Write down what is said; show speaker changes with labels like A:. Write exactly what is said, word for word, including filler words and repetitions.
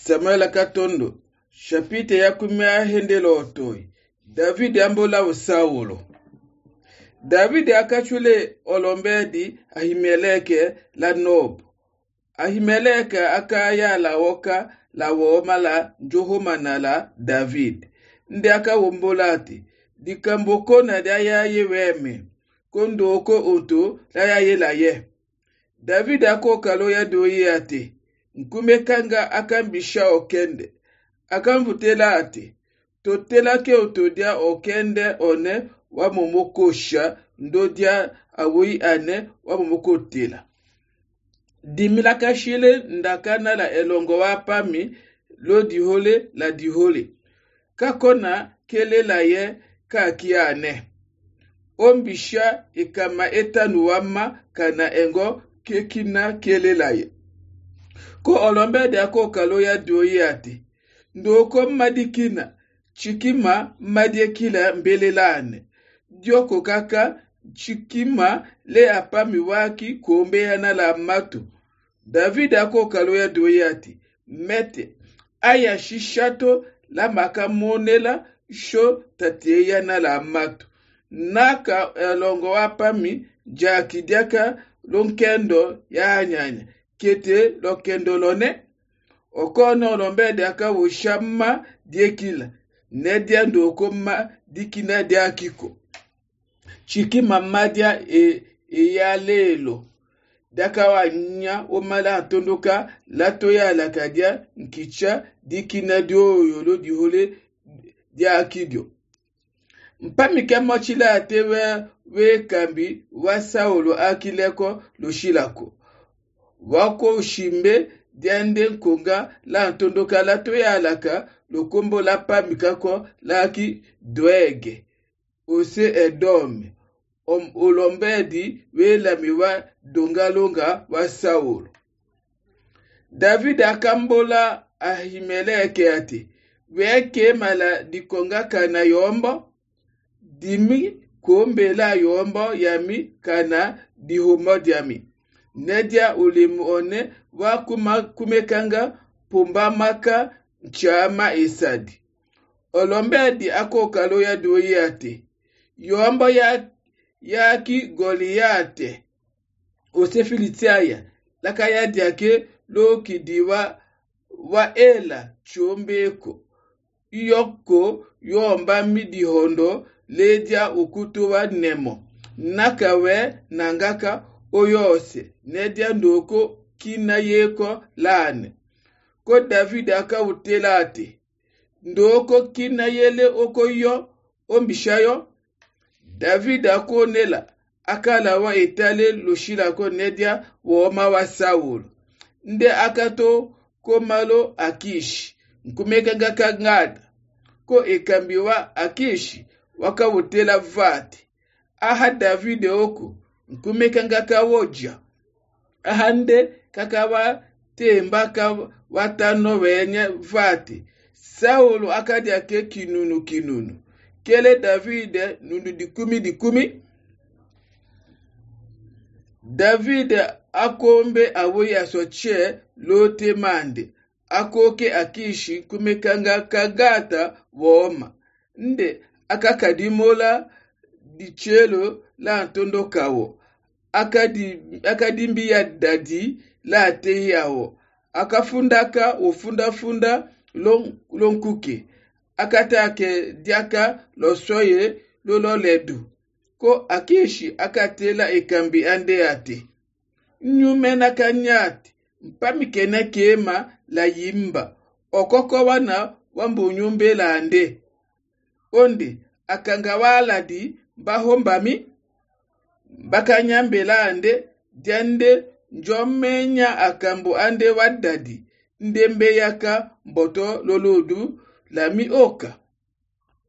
A: Samuel Katondo, chapitre ya kumi ahendelo otoi. David ambola wa Saulo. David akachule olombedi Ahimeleke la Nob. Ahimeleke akaya la woka la woma la Johomana la David. Ndi aka wombolati. Dikamboko na daya ye weme. Kondo oko oto la ya ye la ye. David ako kalo ya doye ate. Nkume kanga akambisha okende. Akamvutela ate. Totela ke otodia okende one wa momokosha ndodia awoi ane wa momokotela. Dimila kashile ndakana la elongo wa pami lo dihole la dihole. Kakona kele la ye kakiane. Ombisha ikama etanuwama kana engo kekina kele la ye. Ko olombe de ako kalo ya doye ate. Ndoko madikina. Chikima madiekila mbelelane. Dioko kaka chikima le apami waki kombe yana la matu. David ako kalo ya doyati. Mete aya shishato la makamonela sho tatie yana la matu. Naka elongo wapami jaki diaka lonkendo ya nyanya. Kete lokendo lone. Okono lombede aka wushama diekila. Nedia ndoko ma dikina dia kiko. Chiki mamadia e, e ya lelo. Daka wa nya omala atondoka lato ya lakadia nkicha dikina dio yolo dihole dia akidio. Mpamike mochila atewe we kambi wa Saulo akileko loshilako. Wako shimbe diande konga la antondoka lato ya laka lokombo la pamikako laki dwege. Ose edome. Om olombedi we lamiwa dongalonga wa Saulo. David akambola Ahimeleke ate. Weke mala dikonga kana yombo. Dimi kombela yombo yami kana dihomod yami. Nedia ulimuone wa kuma kumekanga pumba maka chama isadi. Olombedi ako kalo ya doyate. Yombo ya yaki Goliate. Ose Filitiaya. Laka ya diake lo kidiwa wa ela chombeko. Yoko yomba midi hondo ledia ukutu wa nemo. Nakawe nangaka oyose. Nedia ndoko kina yeko lane. Ko David aka utela ate. Ndoko kina yele oko yo ombishayo. David ako nela akala wa etale loshila ko nedia woma wa Saulo. Nde akato komalo Akishi. Nkumeka ngaka ngada. Ko ekambiwa Akishi waka utela vati. Aha David oko nkumeka ngaka woja. Ahande kakawa tembaka watano wenye vati. Saulo akadi ake kinunu kinunu. Kele David nunu dikumi dikumi. David akombe awoye asoche lote mande. Akoke Akishi kumekanga kagata woma. Nde akakadimola dichelo la antondo kawo. Akadi, akadimbi ya dadi la atehi yawo. Akafundaka ufunda funda long, long kuke. Akatake diaka lo soye lolo ledu. Ko Akishi akatela ekambi ande ate. Nyumena kanyati. Mpamikene kema la yimba. Okoko wana wambu nyumbe la ande. Onde akangawala di bahombami. Bakanyambe la ande. Diande njomenya akambu ande wadadi. Ndembe yaka mboto lolodu lami oka.